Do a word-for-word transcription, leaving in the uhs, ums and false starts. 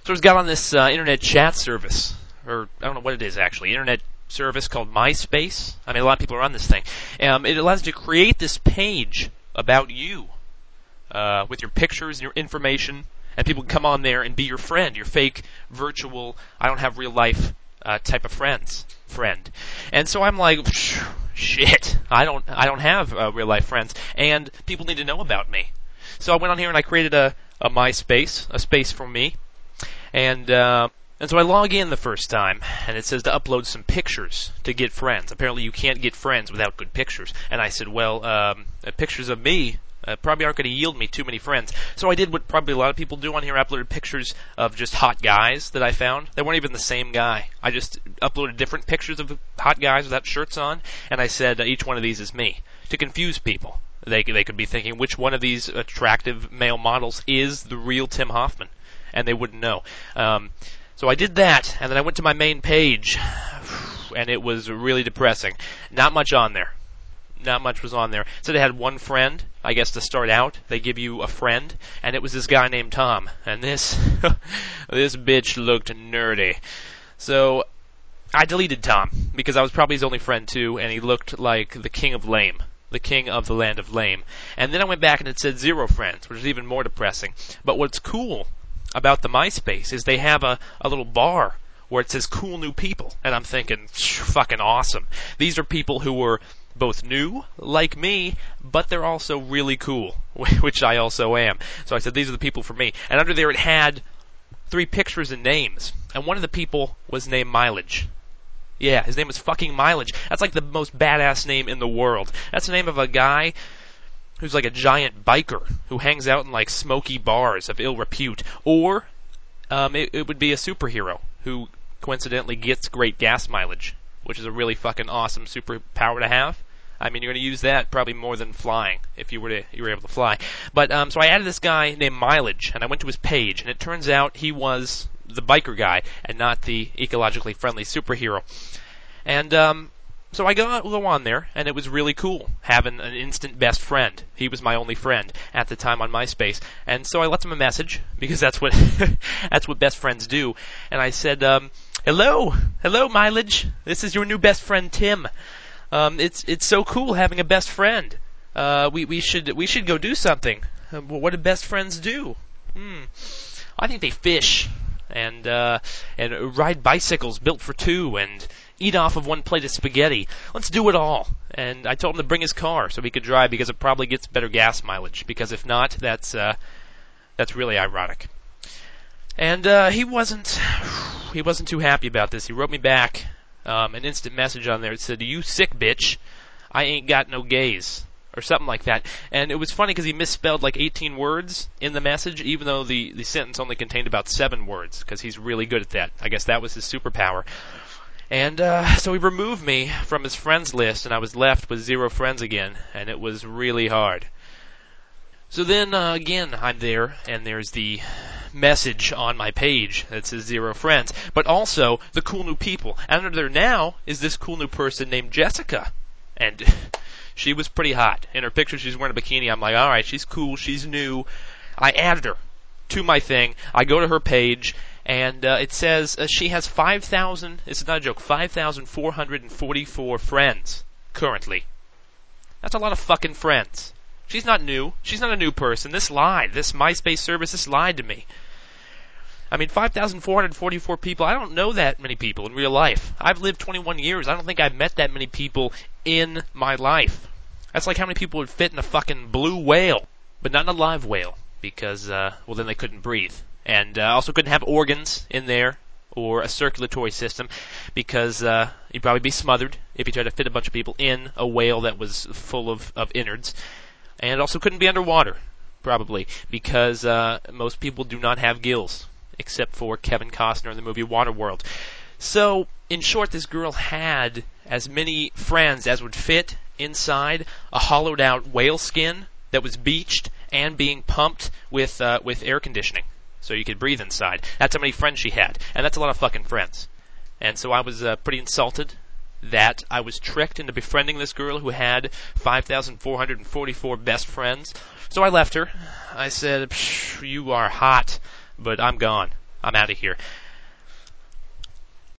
So I just got on this uh, internet chat service, or I don't know what it is actually, internet service called MySpace. I mean, a lot of people are on this thing. Um, it allows you to create this page about you uh, with your pictures and your information, and people can come on there and be your friend, your fake, virtual, I don't have real life uh, type of friends friend. And so I'm like, shit, I don't, I don't have uh, real life friends, and people need to know about me. So I went on here and I created a, a MySpace, a space for me. And uh, and so I log in the first time, and it says to upload some pictures to get friends. Apparently you can't get friends without good pictures. And I said, well, um, uh, pictures of me uh, probably aren't going to yield me too many friends. So I did what probably a lot of people do on here. I uploaded pictures of just hot guys that I found. They weren't even the same guy. I just uploaded different pictures of hot guys without shirts on, and I said uh, each one of these is me, to confuse people. They, they could be thinking, which one of these attractive male models is the real Tim Hoffman? And they wouldn't know. Um, so I did that, and then I went to my main page, and it was really depressing. Not much on there. Not much was on there. So they had one friend, I guess to start out. They give you a friend, and it was this guy named Tom. And this, this bitch looked nerdy. So I deleted Tom, because I was probably his only friend too, and he looked like the king of lame. The king of the land of lame. And then I went back and it said zero friends, which is even more depressing. But what's cool about the MySpace is they have a, a little bar where it says cool new people. And I'm thinking, fucking awesome. These are people who were both new, like me, but they're also really cool, which I also am. So I said, these are the people for me. And under there it had three pictures and names. And one of the people was named Mileage. Yeah, his name was fucking Mileage. That's like the most badass name in the world. That's the name of a guy who's like a giant biker who hangs out in like smoky bars of ill repute. Or um, it, it would be a superhero who coincidentally gets great gas mileage, which is a really fucking awesome superpower to have. I mean, you're going to use that probably more than flying if you were to you were able to fly. But um, so I added this guy named Mileage, and I went to his page, and it turns out he was the biker guy and not the ecologically friendly superhero. And um, so I go, go on there, and it was really cool having an instant best friend. He was my only friend at the time on MySpace, and so I left him a message because that's what that's what best friends do. And I said, um, "Hello, hello, Mileage. This is your new best friend, Tim. Um, it's it's so cool having a best friend. Uh, we we should we should go do something. Uh, what do best friends do? Hmm. I think they fish and uh, and ride bicycles built for two and eat off of one plate of spaghetti. Let's do it all." And I told him to bring his car so he could drive because it probably gets better gas mileage. Because if not, that's uh, that's really ironic. And uh, he wasn't he wasn't too happy about this. He wrote me back um, an instant message on there. It said, "You sick bitch. I ain't got no gays." Or something like that. And it was funny because he misspelled like eighteen words in the message, even though the, the sentence only contained about seven words, because he's really good at that. I guess that was his superpower. And uh, so he removed me from his friends list, and I was left with zero friends again, and it was really hard. So then, uh, again, I'm there, and there's the message on my page that says zero friends, but also the cool new people. And under there now is this cool new person named Jessica. And she was pretty hot. In her picture, she's wearing a bikini. I'm like, all right, she's cool, she's new. I added her to my thing. I go to her page, and uh, it says uh, she has five thousand, this is not a joke, five thousand four hundred forty-four friends currently. That's a lot of fucking friends. She's not new. She's not a new person. This lied. This MySpace service, this lied to me. I mean, five thousand four hundred forty-four people, I don't know that many people in real life. I've lived twenty-one years. I don't think I've met that many people in my life. That's like how many people would fit in a fucking blue whale, but not in a live whale, because, uh, well, then they couldn't breathe. And uh, also couldn't have organs in there, or a circulatory system, because uh, you'd probably be smothered if you tried to fit a bunch of people in a whale that was full of, of innards. And also couldn't be underwater, probably, because uh, most people do not have gills, except for Kevin Costner in the movie Waterworld. So, in short, this girl had as many friends as would fit inside a hollowed-out whale skin that was beached and being pumped with uh, with air conditioning, so you could breathe inside. That's how many friends she had, and that's a lot of fucking friends. And so I was uh, pretty insulted that I was tricked into befriending this girl who had five thousand four hundred forty-four best friends. So I left her. I said, "You are hot, but I'm gone. I'm out of here.